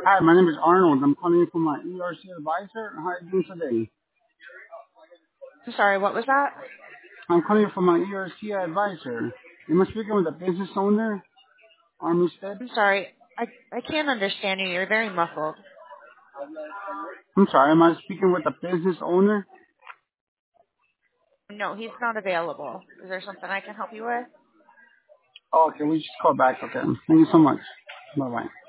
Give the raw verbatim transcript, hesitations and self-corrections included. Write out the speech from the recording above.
Hi, my name is Arnold. I'm calling you from my E R C advisor. How are you doing today? I'm sorry, what was that? I'm calling you from my E R C advisor. Am I speaking with the business owner, Armistead? I'm sorry. I I can't understand you. You're very muffled. I'm sorry, am I speaking with the business owner? No, he's not available. Is there something I can help you with? Oh, can we just call back? Okay. Thank you so much. Bye-bye.